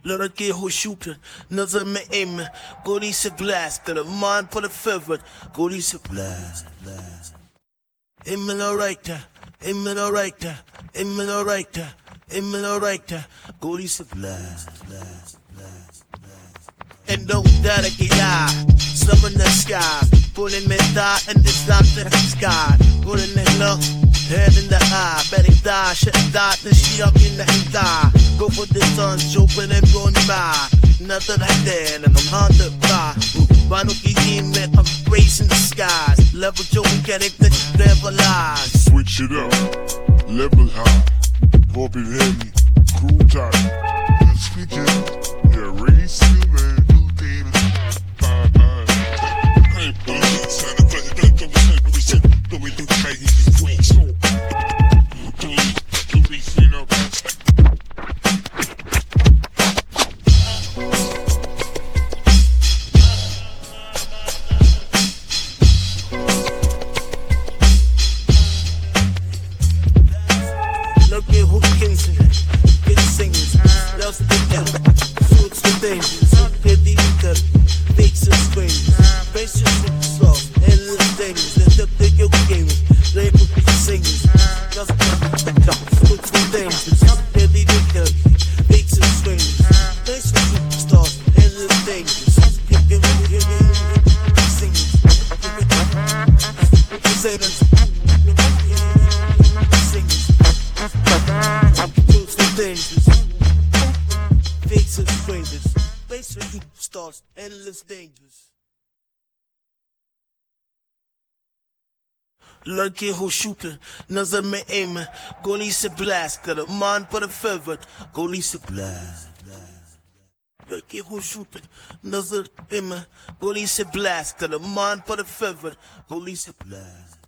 लड़के हो शूटर नजर में एम गोली से ब्लास्ट कर मान पर फेवरेट गोली से blast Immigrator, immigrator, immigrator, immigrator, goody supply. And no doubt some in the sky, pulling me die and this not the sky, pulling it low, head in the eye, better die, shit die, then she up in the die. Go for the sun, open and run by. Nothing like that, and I'm on the bar. Why don't you hear me? I'm racing the skies. Level Joe, get it, that you never lie. Switch it up, level high, pop it heavy, cool tight. Let's switch it, yeah, racing man, who did it? Hey, police, and the president of the country, the way to try his switch. Police, you know, Look at who kings it, get singers, loves the devil, suits the dangers, get the eater, fakes and screams, faces with the soft, endless dangers, let the big yo gamers, label the singers, loves the devil, suits the dangers, get the eater, fakes and screams, faces with the soft, endless dangers, get the singers, singers. Fakes and strangers, face with superstars, endless dangers. लड़के हो shooter नजर में M गोली से blast कर मान पर favourite गोली से ब्लास्ट लड़के हो शूटर नजर एम गोली से ब्लास्ट कर मान पर फेवरेट गोली से ब्लास्ट